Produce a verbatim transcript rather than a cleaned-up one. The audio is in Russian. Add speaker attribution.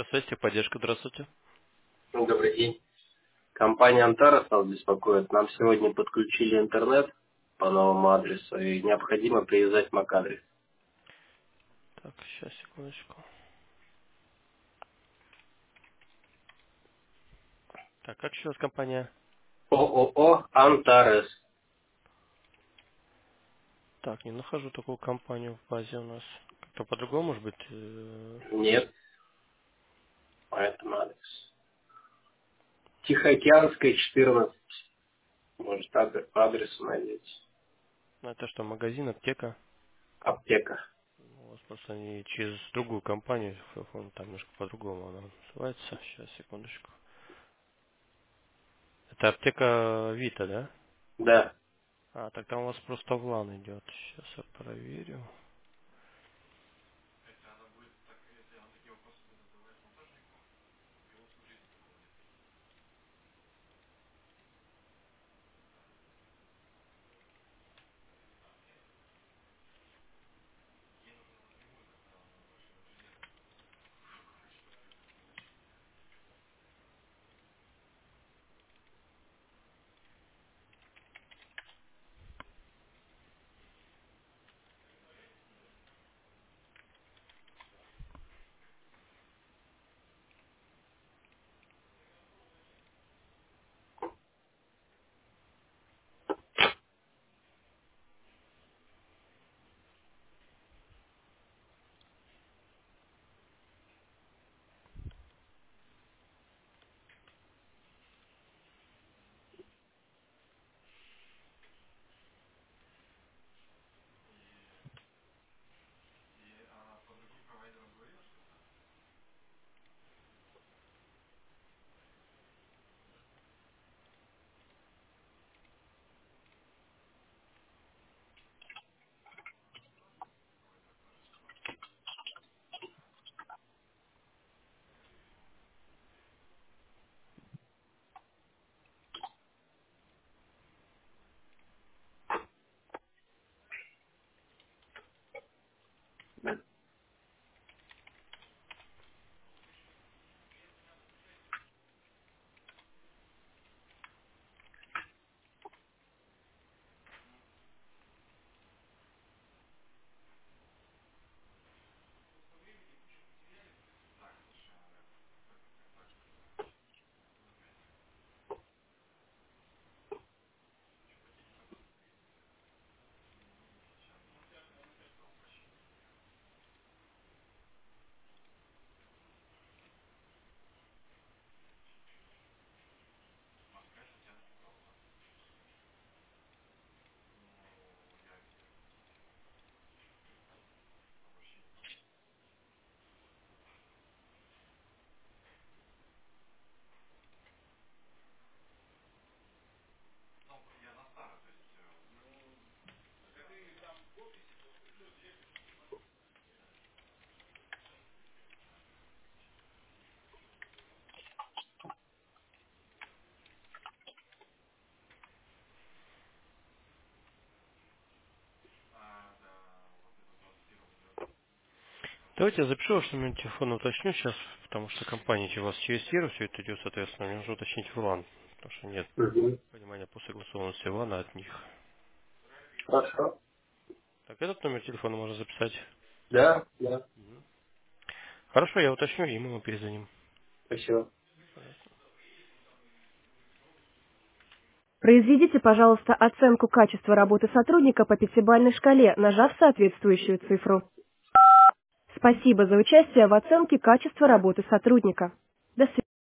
Speaker 1: Связь поддержка, здравствуйте.
Speaker 2: Ну, добрый день. Компания Антарес нас беспокоит. Нам сегодня подключили интернет по новому адресу и необходимо привязать MAC-адрес.
Speaker 1: Так, сейчас, секундочку. Так, как еще раз компания?
Speaker 2: ООО Антарес.
Speaker 1: Так, не нахожу такую компанию в базе у нас. Как-то по-другому, может быть? э,
Speaker 2: Нет, по этому адресу. Тихоокеанская, четырнадцать. Может, адрес, по адресу найдете.
Speaker 1: ну, это что, магазин, аптека?
Speaker 2: Аптека.
Speaker 1: У вас просто они через другую компанию, он там немножко по-другому она называется. Сейчас, секундочку. Это аптека Вита, да?
Speaker 2: Да.
Speaker 1: А, так там у вас просто в лан идет. Сейчас я проверю. Давайте я запишу ваш номер телефона, уточню сейчас, потому что компания у вас через сервис все это идет, соответственно, мне нужно уточнить в лан, потому что нет
Speaker 2: Угу.
Speaker 1: понимания по согласованности лана от них.
Speaker 2: Хорошо.
Speaker 1: Так, этот номер телефона можно записать.
Speaker 2: Да, да.
Speaker 1: Хорошо, я уточню, и мы вам перезвоним.
Speaker 2: Спасибо.
Speaker 3: Произведите, пожалуйста, оценку качества работы сотрудника по пятибалльной шкале, нажав соответствующую цифру. Спасибо за участие в оценке качества работы сотрудника. До свидания.